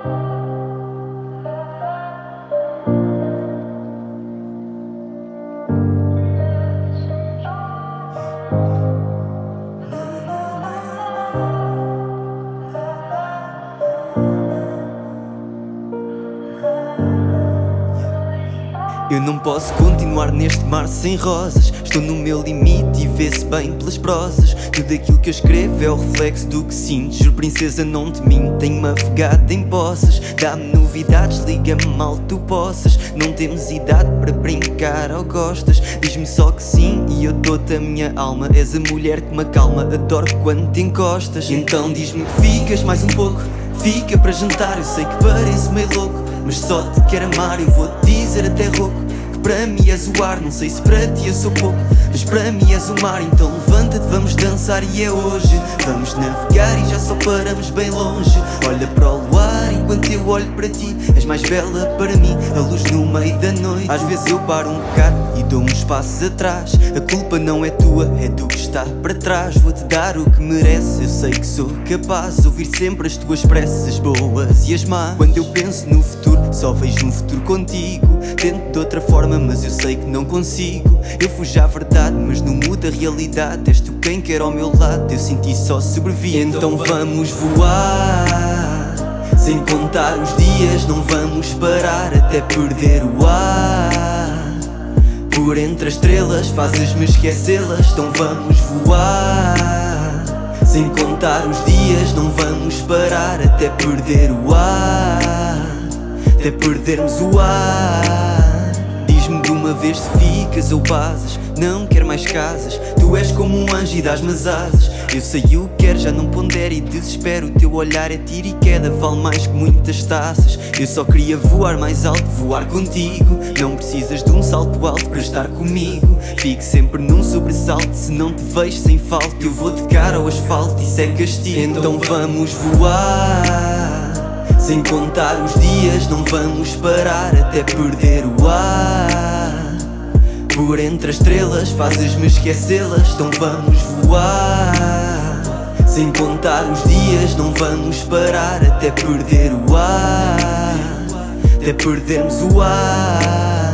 Eu não posso continuar neste mar sem rosas. Estou no meu limite e vê-se bem pelas prosas. Tudo aquilo que eu escrevo é o reflexo do que sinto. Juro, princesa, não te minto, tenho-me afogado em poças. Dá-me novidades, liga-me mal tu possas. Não temos idade para brincar ou gostas. Diz-me só que sim e eu dou-te a minha alma. És a mulher que me acalma, adoro quando te encostas. Então diz-me que ficas mais um pouco. Fica para jantar, eu sei que pareço meio louco, mas só te quero amar, eu vou-te dizer até rouco. Que para mim és o ar, não sei se para ti eu sou pouco, mas para mim és o mar. Então levanta-te, vamos dançar e é hoje. Vamos navegar e já só paramos bem longe. Olha para o luar enquanto eu olho para ti. És mais bela para mim, a luz no meio da noite. Às vezes eu paro um bocado e dou uns passos atrás. A culpa não é tua, é do que está para trás. Vou-te dar o que mereces, eu sei que sou capaz de ouvir sempre as tuas preces, as boas e as más. Quando eu penso no futuro, só vejo um futuro contigo. Tento de outra forma, mas eu sei que não consigo. Eu fujo à verdade, mas não muda a realidade. És tu quem quer ao meu lado, eu senti só sobrevivo. Então vamos voar, sem contar os dias, não vamos parar até perder o ar. Por entre as estrelas, fazes-me esquecê-las. Então vamos voar, sem contar os dias, não vamos parar até perder o ar. Até perdermos o ar. Diz-me de uma vez se ficas ou basas. Não quero mais casas, tu és como um anjo e dás-me as asas. Eu sei o que quero, já não pondero e desespero. O teu olhar é tiro e queda, vale mais que muitas taças. Eu só queria voar mais alto, voar contigo. Não precisas de um salto alto para estar comigo. Fico sempre num sobressalto, se não te vejo sem falta. Eu vou de cara ao asfalto, isso é castigo. Então vamos voar, sem contar os dias, não vamos parar até perder o ar. Por entre as estrelas, fazes-me esquecê-las. Então vamos voar, sem contar os dias, não vamos parar até perder o ar. Até perdermos o ar.